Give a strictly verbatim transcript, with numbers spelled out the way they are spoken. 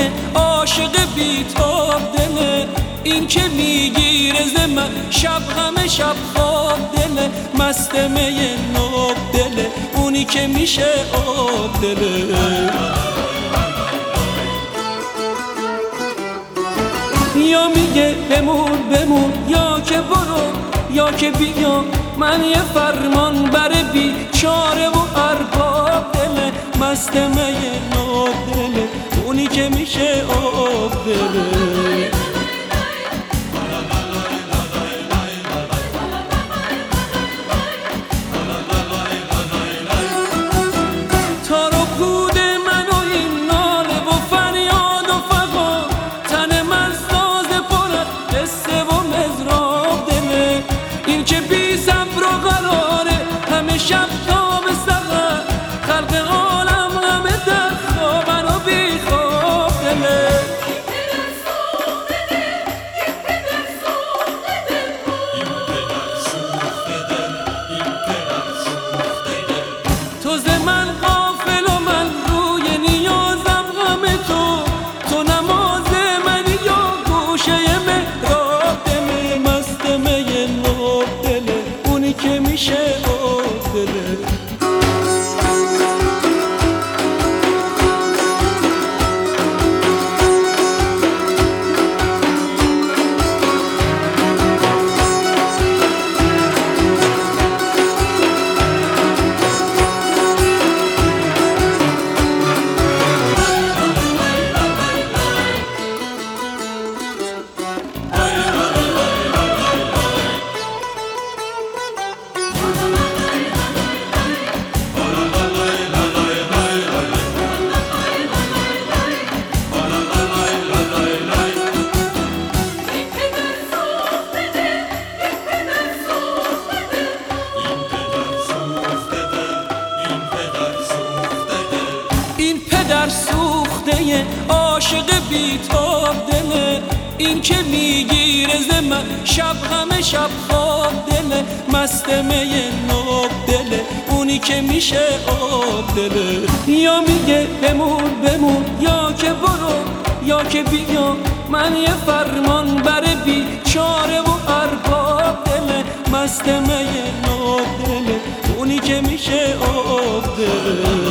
عاشق بی‌تاب دله. این که میگیره ز من شب همه شب خواب دله. مست می ناب دله، اونی که میشه آب دله. یا میگه بمون بمون، یا که برو یا که بیا، من یه فرمان بر بیچاره و ارباب دله. مست می ناب دله، اونی که میشه آب دله. شب تا به سحر خلق عالم همه در خوابن و بی خواب دله. تو ز من غافل و من روی نیازم غم تو. تو نماز منی یا گوشه محراب دله. مست می ناب دله، اونی که میشه دله. در سوخته عاشق بی‌تاب دله. این که میگیره ز من شب همه شب خواب دله. مست می ناب دله، اونی که میشه آب دله. یا میگه بمون بمون، یا که برو یا که بیا، من یه فرمان بر بیچاره و ارباب دله. مست می ناب دله، اونی که میشه آب دله.